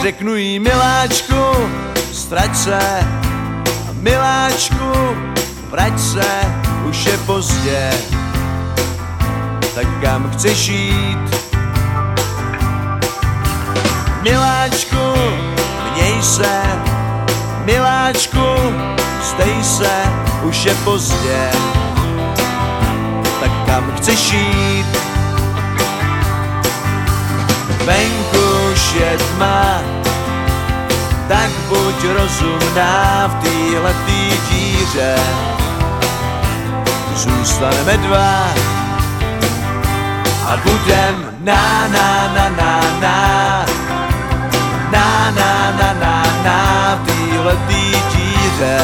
Řeknu jí miláčku, strať se, miláčku, vrať se, už je pozdě, tak kam chceš jít? Miláčku, měj se, miláčku, stej se, už je pozdě, tak kam chceš jít? Venku už je tma, tak buď rozumná, v téhletý díře zůstaneme dva a budem na na na na na na na na na na v téhletý díře.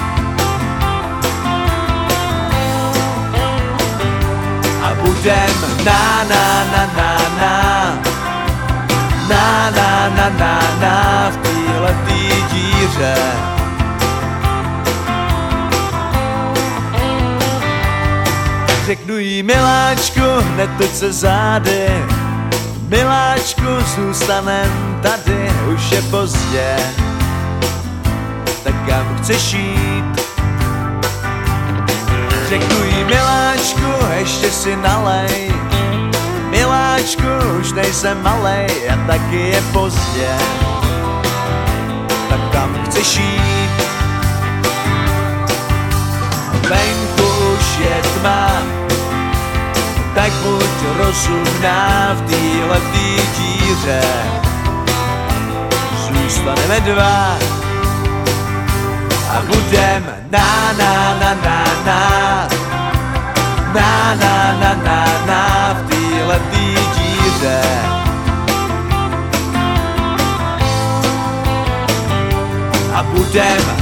A budem na na na na na na na na na na v téhletý díře. Řeknu jí miláčku, netoč se zády, miláčku, zůstanem tady, už je pozdě, tak kam chceš jít? Řeknu jí miláčku, ještě si nalej, miláčku, už nejsem malej a taky je pozdě, tak kam chceš jít? Venku už je tma, tak buď rozumná, v téhletý díře zůstaneme dva a budem na na na na na na na na na na v téhletý díře. A budem